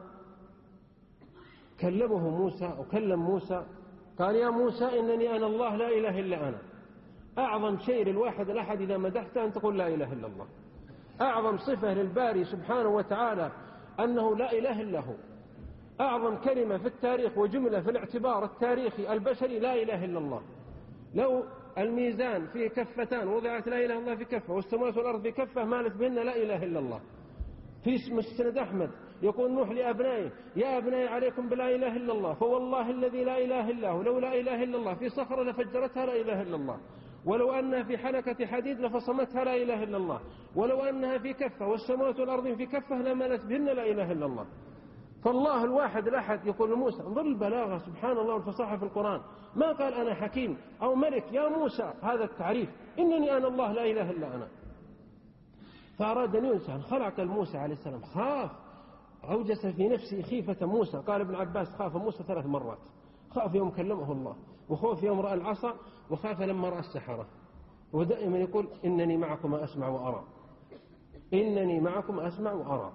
كلمه موسى وكلم موسى قال: يا موسى إنني أنا الله لا إله إلا أنا. أعظم شيء للواحد الأحد إذا مدحته أن تقول لا إله إلا الله. أعظم صفة للباري سبحانه وتعالى أنه لا إله إلا هو. أعظم كلمة في التاريخ وجملة في الاعتبار التاريخي البشري لا إله إلا الله. لو الميزان فيه كفتان وضعت لا إله إلا الله في كفة والسماوات والأرض في كفة مالت بهن لا إله إلا الله. في مسند أحمد يقول نوح لأبنائه: يا أبنائي عليكم بلا إله إلا الله، فوالله الذي لا إله إلا هو لو لا إله إلا الله في صخرة لفجرتها لا إله إلا الله، ولو أنها في حلقة حديد لفصمتها لا إله إلا الله، ولو أنها في كفة والسماوات والأرض في كفة لمالت بهن لا إله إلا الله. فالله الواحد الأحد يقول لموسى، انظر البلاغة سبحان الله والفصاحة في القرآن، ما قال أنا حكيم أو ملك يا موسى، هذا التعريف إنني أنا الله لا إله إلا أنا. فأراد أن ينسى، خلق الموسى عليه السلام، خاف، أوجس في نفسه خيفة موسى. قال ابن عباس: خاف موسى ثلاث مرات، خاف يوم كلمه الله، وخوف يوم رأى العصا، وخاف لما رأى السحرة. ودائما يقول: إنني معكم أسمع وأرى، إنني معكم أسمع وأرى.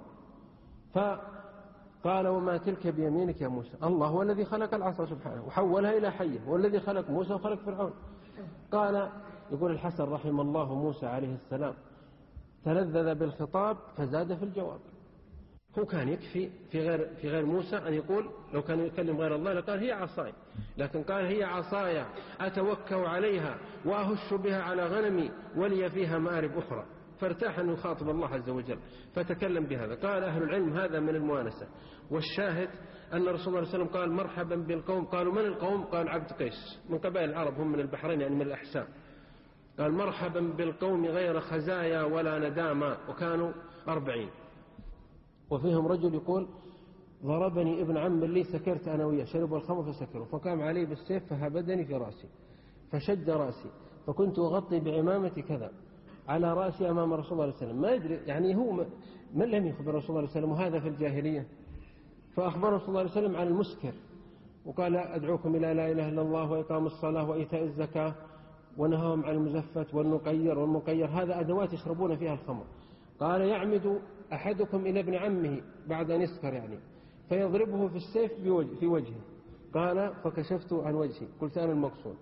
فقال: وما تلك بيمينك يا موسى. الله هو الذي خلق العصا سبحانه وحولها إلى حية، هو الذي خلق موسى وخلق فرعون. قال يقول الحسن رحم الله موسى عليه السلام: تلذذ بالخطاب فزاد في الجواب. هو كان يكفي في غير في غير موسى أن يقول، لو كان يكلم غير الله لقال هي عصاي، لكن قال هي عصاي أتوكأ عليها وأهش بها على غنمي ولي فيها مآرب أخرى. فارتاح أن يخاطب الله عز وجل فتكلم بهذا. قال أهل العلم هذا من المؤانسة. والشاهد أن رسول الله صلى الله عليه وسلم قال مرحبا بالقوم. قالوا من القوم؟ قال عبد قيس من قبائل العرب، هم من البحرين يعني من الأحساء. قال مرحبا بالقوم غير خزايا ولا ندامة، وكانوا أربعين. وفيهم رجل يقول ضربني ابن عم لي سكرت أنا وياه، شربوا الخمر فسكروا، فقام علي بالسيف فهبدني في رأسي فشد رأسي فكنت أغطي بعمامتي كذا على رأسي أمام رسول الله صلى الله عليه وسلم. ما يدري يعني هو من لم يخبر رسول الله صلى الله عليه وسلم، وهذا في الجاهلية. فأخبر رسول الله صلى الله عليه وسلم عن المسكر وقال أدعوكم إلى لا إله إلا الله وإقام الصلاة وإيتاء الزكاة، ونهاهم عن المزفت والنقير والمقير، هذا أدوات يشربون فيها الخمر. قال يعمد أحدكم إلى ابن عمه بعد أن يسكر يعني فيضربه في السيف في وجهه. قال فكشفت عن وجهي، قلت أنا المقصود.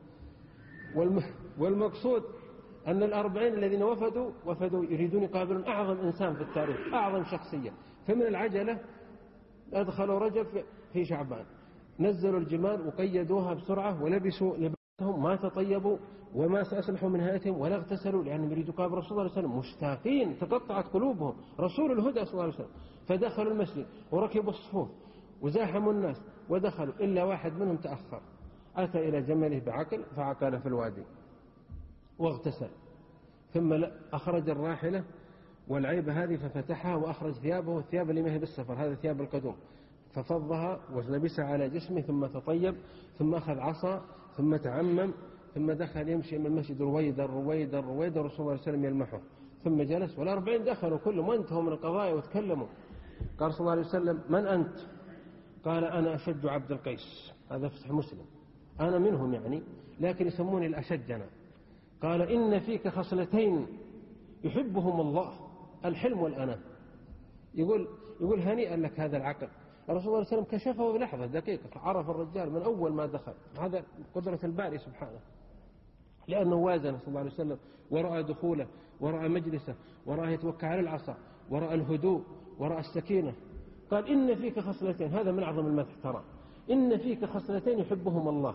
والمقصود أن الأربعين الذين وفدوا وفدوا يريدون يقابلون أعظم إنسان في التاريخ، أعظم شخصية. فمن العجلة أدخلوا رجب في شعبان، نزلوا الجمال وقيدوها بسرعة ولبسوا لبسهم، ما تطيبوا وما أسلحوا من هيئتهم ولا اغتسلوا، لأنهم يريدوا يقابلوا رسول الله صلى الله عليه وسلم مشتاقين، تقطعت قلوبهم، رسول الهدى صلى الله عليه وسلم. فدخلوا المسجد وركبوا الصفوف وزاحموا الناس ودخلوا، إلا واحد منهم تأخر، أتى إلى جمله بعقل فعقل في الوادي واغتسل، ثم أخرج الراحلة والعيبة هذه ففتحها وأخرج ثيابه، والثياب اللي ما هي بالسفر هذا ثياب القدوم، ففضها ولبسها على جسمه، ثم تطيب، ثم أخذ عصا، ثم تعمم، ثم دخل يمشي من المسجد رويدا رويدا رويدا، رسول الله صلى الله عليه وسلم يلمحه، ثم جلس. والأربعين دخلوا كلهم وانتهوا من القضايا وتكلموا. قال صلى الله عليه وسلم من أنت؟ قال أنا أشج عبد القيس، هذا في صحيح مسلم، أنا منهم يعني، لكن يسموني الأشجنا. قال إن فيك خصلتين يحبهم الله، الحلم والأناة. يقول يقول هنيئا لك هذا العقل. الرسول صلى الله عليه وسلم كشفه بلحظة دقيقة، عرف الرجال من أول ما دخل، هذا قدرة الباري سبحانه، لأنه وازن صلى الله عليه وسلم ورأى دخوله ورأى مجلسه ورأى يتوكى على العصا ورأى الهدوء ورأى السكينة. قال إن فيك خصلتين، هذا من أعظم المدح ترى، إن فيك خصلتين يحبهم الله،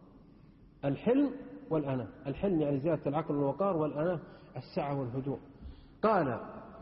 الحلم والأناة. الحلم يعني زيادة العقل والوقار، والأناة السعة والهدوء. قال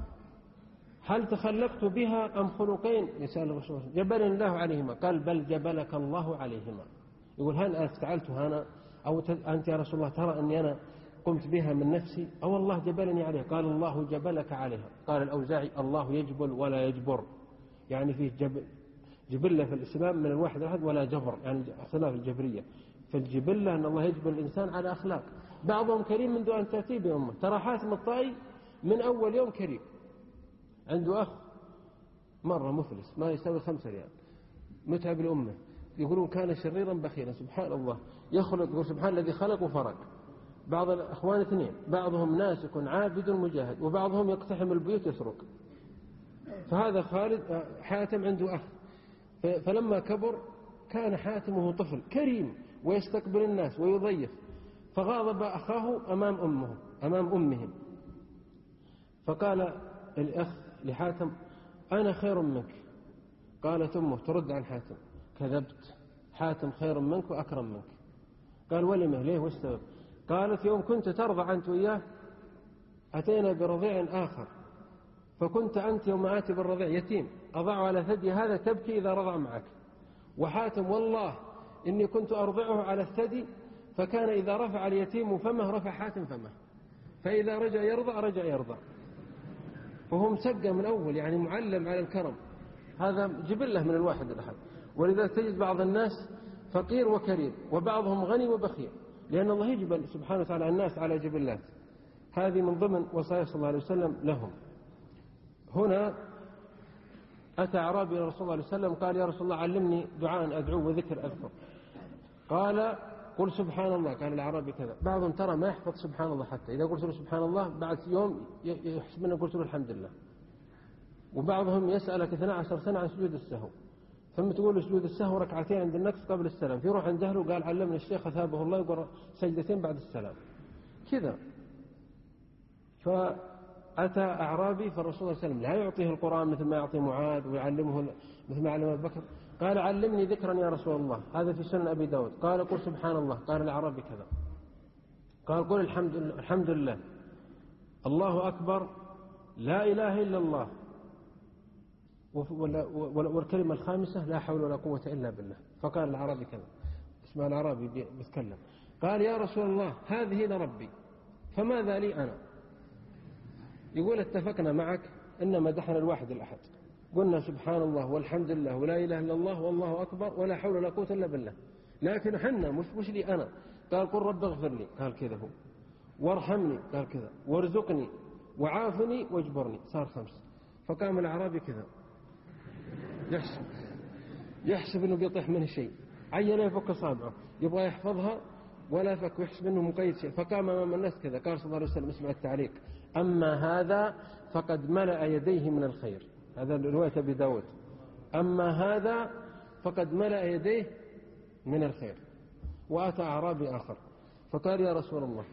هل تخلقت بها أم خلقين؟ يسأل الرسول جبلني الله عليهما. قال بل جبلك الله عليهما. يقول هل أنا افتعلتها أنا أو أنت يا رسول الله ترى أني أنا قمت بها من نفسي أو الله جبلني عليها؟ قال الله جبلك عليها. قال الأوزاعي الله يجبل ولا يجبر، يعني فيه جبل جبلة في الإسلام من الواحد الأحد ولا جبر، يعني خلاف الجبرية. فالجبلة أن الله يجبل الإنسان على أخلاق، بعضهم كريم منذ أن تأتي بأمه. ترى حاتم الطائي من أول يوم كريم، عنده أخ مرة مفلس ما يساوي خمسة ريال متعب لأمه، يقولون كان شريرا بخيلا. سبحان الله، يخلق، يقول سبحان الذي خلق وفرق. بعض الأخوان اثنين، بعضهم ناسك عابد مجاهد، وبعضهم يقتحم البيوت يسرق. فهذا خالد حاتم عنده أخ، فلما كبر كان حاتم وهو طفل كريم ويستقبل الناس ويضيف، فغاضب أخاه أمام أمه أمام أمهم، فقال الأخ لحاتم أنا خير منك. قالت أمه ترد عن حاتم كذبت، حاتم خير منك وأكرم منك. قال ولمه ليه والسبب؟ قالت يوم كنت ترضع أنت وإياه أتينا برضيع آخر، فكنت أنت يوم آتي بالرضيع يتيم أضع على ثدي هذا تبكي إذا رضع معك، وحاتم والله إني كنت أرضعه على الثدي فكان إذا رفع اليتيم فمه رفع حاتم فمه، فإذا رجع يرضع رجع يرضع. فهو مسقى من أول، يعني معلم على الكرم. هذا جبله من الواحد الأحد. ولذا تجد بعض الناس فقير وكريم وبعضهم غني وبخيل، لأن الله يجبل سبحانه وتعالى الناس على جبلات. هذه من ضمن وصايا صلى الله عليه وسلم لهم. هنا أتى أعرابي إلى رسول الله عليه وسلم قال يا رسول الله علمني دعاء أدعو وذكر أذكر. قال قل سبحان الله. قال الأعرابي كذا. بعضهم ترى ما يحفظ سبحان الله، حتى إذا قلت له سبحان الله بعد يوم يحسب أنه قلت له الحمد لله. وبعضهم يسألك اثنتا عشرة سنة عن سجود السهو، ثم تقول له سجود السهو ركعتين عند النكس قبل السلام، في روح عند أهله قال علمني الشيخ أثابه الله يقرأ سجدتين بعد السلام كذا. فأتى أعرابي فالرسول صلى الله عليه وسلم لا يعطيه القرآن مثل ما يعطي معاذ ويعلمه مثل ما علم أبو بكر. قال علمني ذكرا يا رسول الله، هذا في سنن أبي داود. قال قل سبحان الله. قال الأعرابي كذا. قال قل الحمد لله, الحمد لله الله أكبر لا إله إلا الله، والكلمة الخامسة لا حول ولا قوة إلا بالله. فقال الأعرابي كذا، اسمع الأعرابي بيتكلم، قال يا رسول الله هذه لربي فماذا لي أنا؟ يقول اتفقنا معك إن مدحنا الواحد الأحد، قلنا سبحان الله والحمد لله ولا إله إلا الله والله أكبر ولا حول ولا قوة إلا بالله، لكن حنا مش, مش لي أنا. قال قل رب اغفر لي. قال كذا هو. وارحمني. قال كذا. وارزقني وعافني واجبرني. صار خمس. فقام الأعرابي كذا يحسب يحسب أنه بيطيح منه شيء، عين يفك أصابعه يبغى يحفظها ولا فك ويحسب أنه مقيد شيء، فقام أمام الناس كذا قال صلى الله عليه وسلم اسمع التعليق: أما هذا فقد ملأ يديه من الخير. هذا رواية أبي داود. أما هذا فقد ملأ يديه من الخير. وأتى أعرابي آخر فقال: يا رسول الله،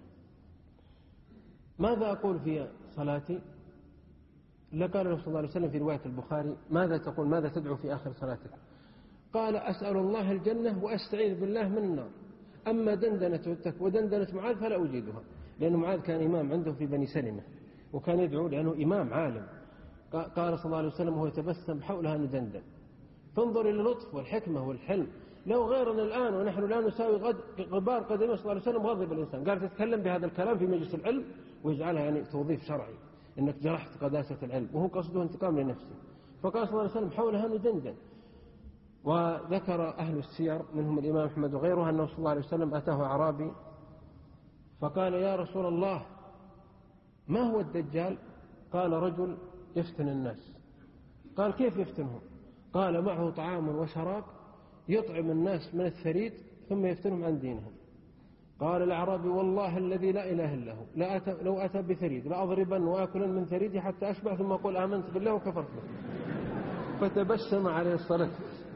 ماذا أقول في صلاتي؟ لقال له صلى الله عليه وسلم في رواية البخاري: ماذا تقول، ماذا تدعو في آخر صلاتك؟ قال: أسأل الله الجنة وأستعيذ بالله من النار. أما دندنة ودندنة معاذ فلا أجيدها، لأن معاذ كان إمام عنده في بني سلمة وكان يدعو لأنه إمام عالم. قال صلى الله عليه وسلم وهو يتبسم: حولها ندندن. فانظر إلى اللطف والحكمة والحلم. لو غيرنا الآن ونحن لا نساوي غبار قدمه صلى الله عليه وسلم غضب الإنسان. قال: تتكلم بهذا الكلام في مجلس العلم ويجعلها يعني توظيف شرعي، إنك جرحت قداسة العلم، وهو قصده انتقام لنفسه. فقال صلى الله عليه وسلم: حولها ندندن. وذكر أهل السير منهم الإمام أحمد وغيره أنه صلى الله عليه وسلم أتاه أعرابي فقال: يا رسول الله، ما هو الدجال؟ قال: رجل يفتن الناس. قال: كيف يفتنهم؟ قال: معه طعام وشراب يطعم الناس من الثريد ثم يفتنهم عن دينهم. قال الأعرابي: والله الذي لا إله إلا هو لا أتى لو أتى بثريد لأضربن وآكلا من ثريدي حتى أشبع ثم أقول آمنت بالله وكفرت به. فتبسم عليه الصلاة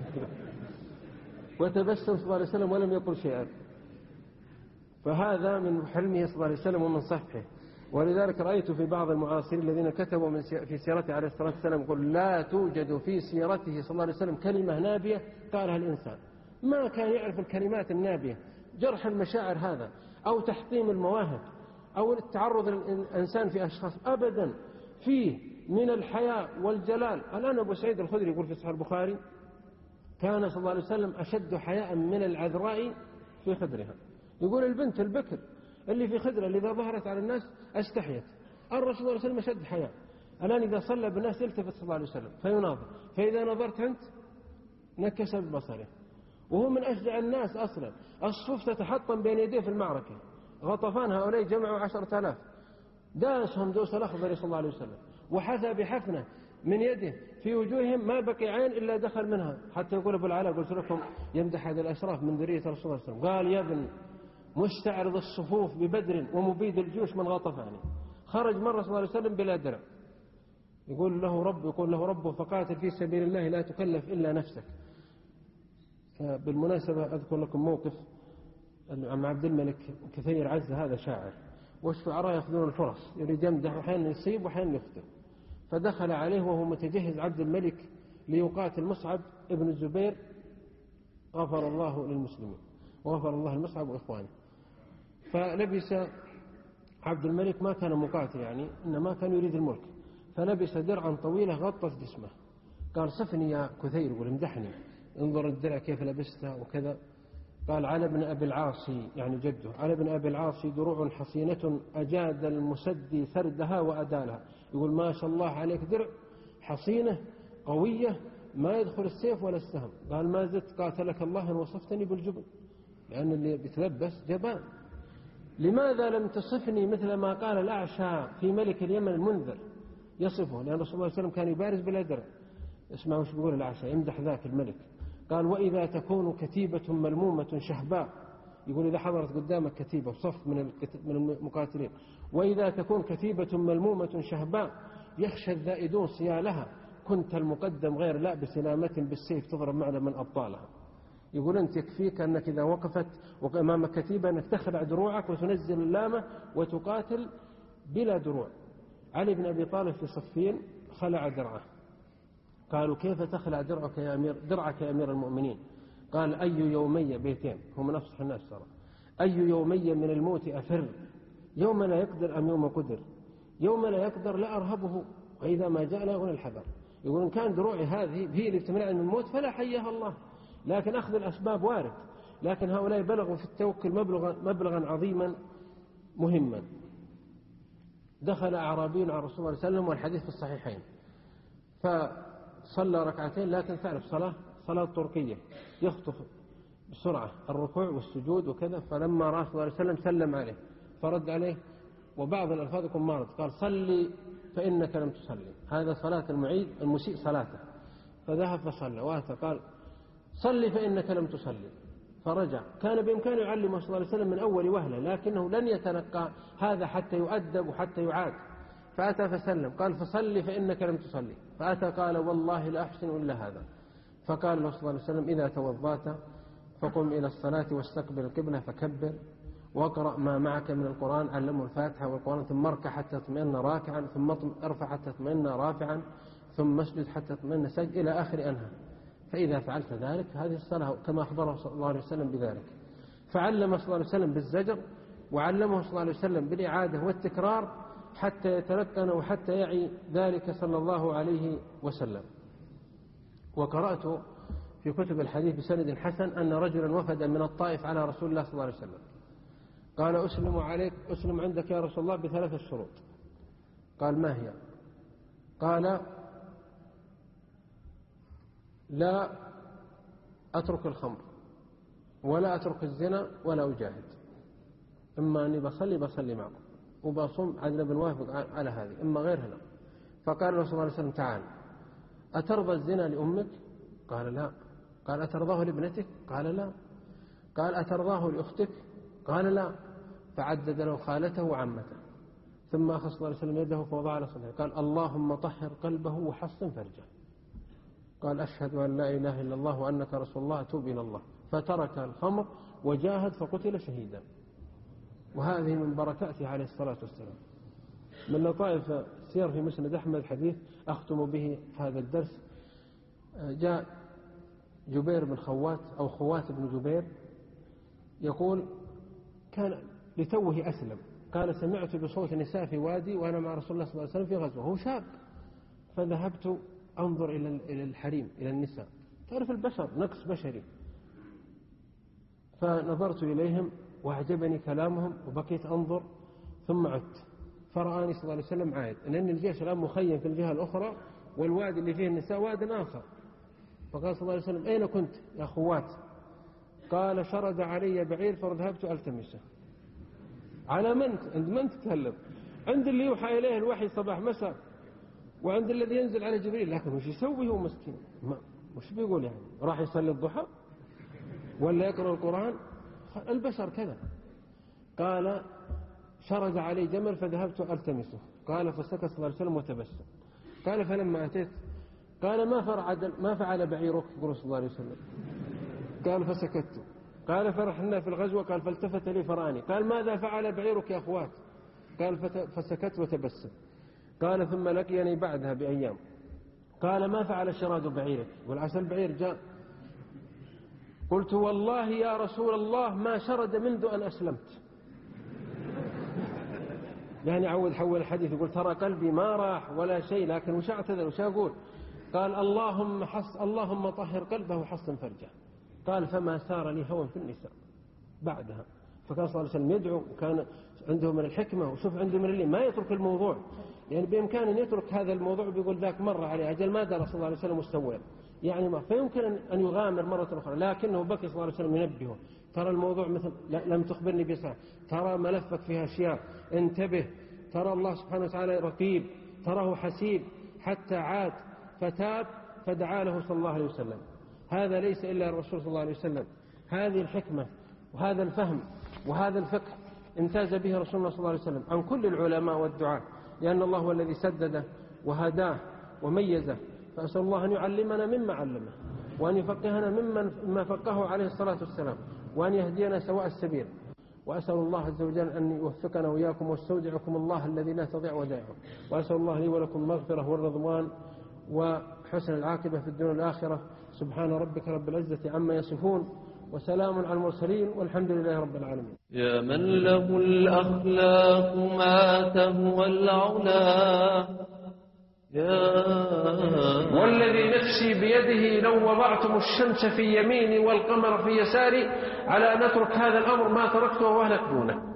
وتبسم صلى الله عليه وسلم ولم يقل شيئا. فهذا من حلمه صلى الله عليه وسلم ومن صفحه. ولذلك رأيت في بعض المعاصرين الذين كتبوا من في سيرته عليه الصلاة والسلام يقول: لا توجد في سيرته صلى الله عليه وسلم كلمة نابية قالها الإنسان. ما كان يعرف الكلمات النابية، جرح المشاعر هذا، أو تحطيم المواهب، أو التعرض للإنسان في أشخاص، أبدا. فيه من الحياء والجلال. الآن أبو سعيد الخدري يقول في صحيح البخاري: كان صلى الله عليه وسلم أشد حياء من العذراء في خدرها. يقول البنت البكر اللي في خدرها اللي إذا ظهرت على الناس استحيت. الرسول صلى الله عليه وسلم أشد حياء. الآن إذا صلى بالناس يلتفت صلى الله عليه وسلم فيناظر، فإذا نظرت أنت نكس ببصره. وهو من أشجع الناس أصلا. الصفوف تتحطم بين يديه في المعركة. غطفان هؤلاء جمعوا عشرة آلاف، داسهم دوس الأخضر صلى الله عليه وسلم، وحثى بحفنة من يده في وجوههم ما بقي عين إلا دخل منها. حتى يقول أبو العلاء: قلت لكم يمدح هذا الأشراف من ذرية رسول الله صلى الله عليه وسلم، قال: يا ابن مستعرض الصفوف ببدر ومبيد الجيوش من غطفان. خرج مرة صلى الله عليه وسلم بلا درع، يقول له رب يقول له ربه: فقاتل في سبيل الله لا تكلف إلا نفسك. بالمناسبة أذكر لكم موقف عن عبد الملك كثير عزة. هذا شاعر، والشعراء يأخذون الفرص، يريد يمدح وحين يصيب وحين يخطئ. فدخل عليه وهو متجهز عبد الملك ليقاتل مصعب ابن الزبير، غفر الله للمسلمين وغفر الله المصعب وإخوانه. فلبس عبد الملك، ما كان مقاتل يعني، إنما كان يريد الملك، فلبس درعا طويلة غطت جسمه. قال: صفني يا كثير، يقول امدحني، انظر الدرع كيف لبسته وكذا. قال: على ابن أبي العاصي يعني جده، على ابن أبي العاصي دروع حصينة أجاد المسدي سردها وأدالها. يقول: ما شاء الله عليك درع حصينة قوية ما يدخل السيف ولا السهم. قال: ما زدت قاتلك الله إن وصفتني بالجبن، لأن اللي بيتلبس جبان. لماذا لم تصفني مثل ما قال الأعشى في ملك اليمن المنذر يصفه؟ لأن رسول الله صلى الله عليه وسلم كان يبارز بلا درع. اسمعوا وش بيقول الأعشى يمدح ذاك الملك. قال: وإذا تكون كتيبة ملمومة شهباء، يقول إذا حضرت قدامك كتيبة وصف من من المقاتلين، وإذا تكون كتيبة ملمومة شهباء يخشى الذائدون صيالها، كنت المقدم غير لابس لامة بالسيف تضرب معنا من أبطالها. يقول أنت يكفيك أنك إذا وقفت أمام كتيبة أنك تخلع دروعك وتنزل اللامة وتقاتل بلا دروع. علي بن أبي طالب في صفين خلع درعه. قالوا: كيف تخلع درعك يا أمير درعك يا أمير المؤمنين؟ قال: أي يومي بيتين، هم من أفصح الناس ترى، أي يومي من الموت أفر، يوم لا يقدر أم يوم قدر، يوم لا يقدر لا أرهبه، وإذا ما جاء لا أغنى الحذر. يقول: إن كان دروعي هذه هي اللي تمنعني من الموت فلا حياها الله، لكن أخذ الأسباب وارد. لكن هؤلاء بلغوا في التوكل مبلغا, مبلغا عظيما مهما. دخل أعرابي على رسول الله صلى الله عليه وسلم والحديث في الصحيحين، فصلى ركعتين، لكن تعرف صلاة صلاة تركية يخطف بسرعة الركوع والسجود وكذا. فلما رأى صلى الله عليه وسلم سلم عليه فرد عليه، وبعض الألفاظ يكون مارد، قال: صلي فإنك لم تصلي. هذا صلاة المعيد المسيء صلاته. فذهب فصلى واتى، قال: صل فإنك لم تصلي، فرجع. كان بإمكانه يعلمه صلى الله عليه وسلم من أول وهلة، لكنه لن يتلقى هذا حتى يؤدب وحتى يعاد، فأتى فسلم، قال فصل فإنك لم تصلي، فأتى قال والله لا أحسن إلا هذا. فقال له صلى الله عليه وسلم إذا توضأت فقم إلى الصلاة واستقبل القبلة فكبر واقرأ ما معك من القرآن، علمه الفاتحة والقرآن، ثم اركع حتى تطمئن راكعا، ثم ارفع حتى تطمئن رافعا، ثم اسجد حتى تطمئن سجد، إلى آخر أنها. فإذا فعلت ذلك هذه الصلاة كما أخبره صلى الله عليه وسلم بذلك. فعلم صلى الله عليه وسلم بالزجر، وعلمه صلى الله عليه وسلم بالإعادة والتكرار حتى يتلقن وحتى يعي ذلك صلى الله عليه وسلم. وقرأت في كتب الحديث بسند حسن أن رجلا وفد من الطائف على رسول الله صلى الله عليه وسلم، قال أسلم عليك أسلم عندك يا رسول الله بثلاث شروط. قال ما هي؟ قال لا أترك الخمر ولا أترك الزنا ولا أجاهد، إما أني بصلي بصلي معكم وبصوم عدنا بنوافق على هذه، إما غير هنا. فقال له صلى الله عليه وسلم تعال أترضى الزنا لأمك؟ قال لا. قال أترضاه لابنتك؟ قال لا. قال أترضاه لأختك؟ قال لا. فعدد له خالته وعمته، ثم أخذ صلى الله عليه وسلم يده فوضع على صدره، قال اللهم طهر قلبه وحصن فرجه. قال أشهد أن لا إله إلا الله وأنك رسول الله، أتوب إلى الله. فترك الخمر وجاهد فقتل شهيدا. وهذه من بركاته عليه الصلاة والسلام. من لطائف السير في مسند أحمد حديث أختم به هذا الدرس. جاء جبير بن خوات أو خوات بن جبير يقول كان لتوه أسلم، قال سمعت بصوت النساء في وادي وأنا مع رسول الله صلى الله عليه وسلم في غزوة، هو شاب، فذهبت أنظر إلى الحريم إلى النساء، تعرف البشر نقص بشري، فنظرت إليهم وأعجبني كلامهم وبقيت أنظر، ثم عدت فرآني صلى الله عليه وسلم عائد، لأن الجيش الآن مخيم في الجهة الأخرى والوادي اللي فيه النساء واد آخر. فقال صلى الله عليه وسلم أين كنت يا خوات؟ قال شرد علي بعير فذهبت ألتمسه. على من؟ عند من تتكلم؟ عند اللي يوحى إليه الوحي صباح مساء، وعند الذي ينزل على جبريل، لكن وش يسوي هو مسكين؟ وش بيقول يعني؟ راح يصلي الضحى ولا يقرأ القرآن؟ البشر كذا. قال شرد علي جمل فذهبت ألتمسه. قال فسكت صلى الله عليه وسلم وتبسم. قال فلما أتيت قال ما فعل ما فعل بعيرك؟ يقول صلى الله عليه وسلم. قال فسكت. قال فرحنا في الغزوة. قال فالتفت لي فرآني. قال ماذا فعل بعيرك يا أخوات؟ قال فسكت وتبسم. قال ثم لقيني بعدها بأيام. قال ما فعل شراد بعيرك؟ والعسى البعير جاء. قلت والله يا رسول الله ما شرد منذ أن أسلمت. يعني عود حول الحديث يقول ترى قلبي ما راح ولا شيء، لكن وش اعتذر وش أقول؟ قال اللهم حص اللهم طهر قلبه وحصن فرجه. قال فما سار لي هوى في النساء بعدها. فكان صلى الله عليه وسلم يدعو، وكان عنده من الحكمة، وشوف عنده من اللي ما يترك الموضوع، يعني بإمكان أن يترك هذا الموضوع بيقول ذاك مرة عليه أجل ما درس صلى الله عليه وسلم مستوى يعني ما فيمكن أن يغامر مرة أخرى، لكنه بكي صلى الله عليه وسلم ينبهه ترى الموضوع مثل لم تخبرني بصح، ترى ملفك فيها أشياء انتبه، ترى الله سبحانه وتعالى رقيب، تراه حسيب، حتى عاد فتاب فدعا له صلى الله عليه وسلم. هذا ليس إلا الرسول صلى الله عليه وسلم. هذه الحكمة وهذا الفهم وهذا الفقه امتاز به رسول الله صلى الله عليه وسلم عن كل العلماء والدعاة، لأن الله هو الذي سدده وهداه وميزه. فأسأل الله أن يعلمنا مما علمه، وأن يفقهنا مما فقهه عليه الصلاة والسلام، وأن يهدينا سواء السبيل. وأسأل الله عز وجل أن يوفقنا وإياكم، واستودعكم الله الذي لا تضيع ودائعه. وأسأل الله لي ولكم المغفرة والرضوان وحسن العاقبة في الدنيا والآخرة. سبحان ربك رب العزة عما يصفون، وسلام على المرسلين، والحمد لله رب العالمين. يا من له الأخلاق ما تهوى العلا، يا والذي نفسي بيده لو وضعتم الشمس في يميني والقمر في يساري على أن نترك هذا الأمر ما تركته وأهلك دونه.